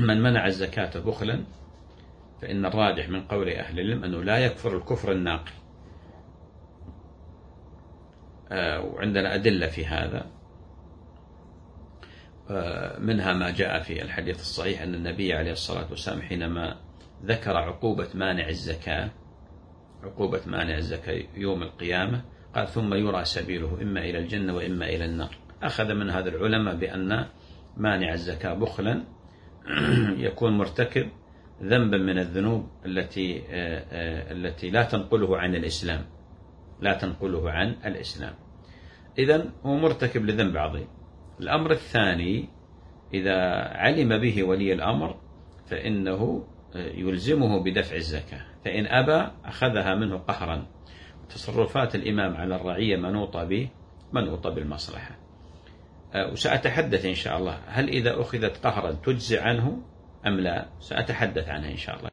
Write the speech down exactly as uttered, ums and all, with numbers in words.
من منع الزكاة بخلا فإن الراجح من قول أهل العلم أنه لا يكفر الكفر الناقل، وعندنا أدلة في هذا، منها ما جاء في الحديث الصحيح أن النبي عليه الصلاة والسلام حينما ذكر عقوبة مانع الزكاة عقوبة مانع الزكاة يوم القيامة قال ثم يرى سبيله إما إلى الجنة وإما إلى النار. أخذ من هذا العلماء بأن مانع الزكاة بخلا يكون مرتكب ذنبا من الذنوب التي التي لا تنقله عن الإسلام لا تنقله عن الإسلام إذن هو مرتكب لذنب عظيم. الأمر الثاني إذا علم به ولي الأمر فإنه يلزمه بدفع الزكاة، فإن أبى أخذها منه قهرا. تصرفات الإمام على الرعية منوطة به منوطة بالمصلحة. وسأتحدث إن شاء الله هل إذا أخذت قهرا تجزي عنه أم لا، سأتحدث عنها إن شاء الله.